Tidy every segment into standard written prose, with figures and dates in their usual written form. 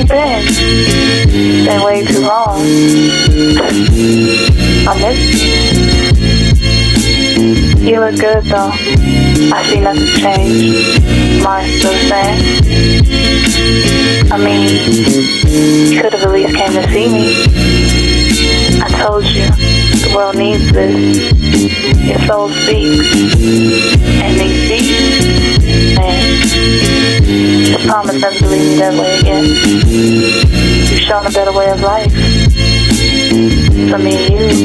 you been? Been way too long. I missed you. You look good though. I see nothing's changed. Mine's still the same. I mean, you could have at least came to see me. I told you, the world needs this. Your soul speaks. And these beats, man, just promise never to leave me that way again. You've shown a better way of life for me and you.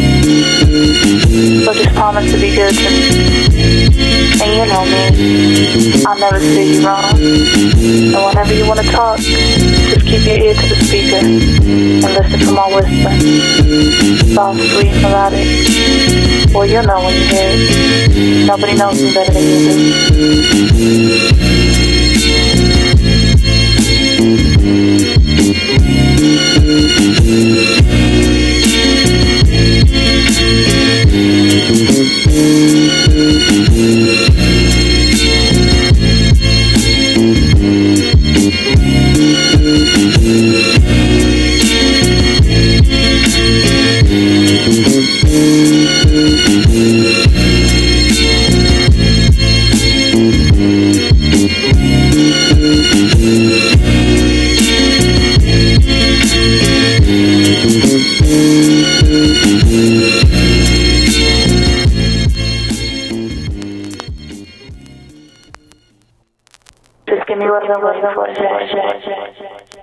So just promise to be good to me. And you know me, I'll never steer you wrong. And whenever you want to talk, just keep your ear to the speaker and listen for my whisper. Soft, sweet, melodic. Well, you'll know when you hear it. Nobody knows me better than you do. Just give me what I'm waiting for.